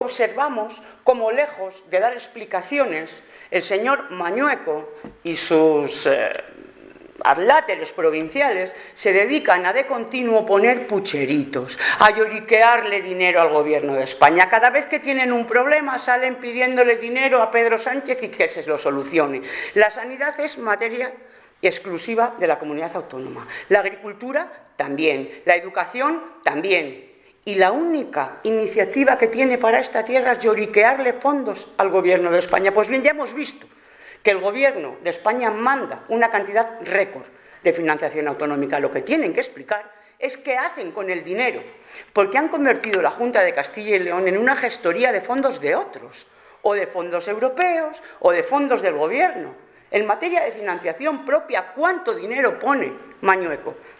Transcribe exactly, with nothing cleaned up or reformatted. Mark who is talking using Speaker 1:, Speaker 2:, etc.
Speaker 1: observamos cómo, lejos de dar explicaciones, el señor Mañueco y sus eh, adláteres provinciales se dedican a de continuo poner pucheritos, a lloriquearle dinero al gobierno de España. Cada vez que tienen un problema salen pidiéndole dinero a Pedro Sánchez y que se lo solucione. La sanidad es materia exclusiva de la comunidad autónoma. La agricultura también. La educación también. Y la única iniciativa que tiene para esta tierra es lloriquearle fondos al gobierno de España. Pues bien, ya hemos visto que el gobierno de España manda una cantidad récord de financiación autonómica. Lo que tienen que explicar es qué hacen con el dinero, porque han convertido la Junta de Castilla y León en una gestoría de fondos de otros, o de fondos europeos, o de fondos del gobierno. En materia de financiación propia, ¿cuánto dinero pone Mañueco?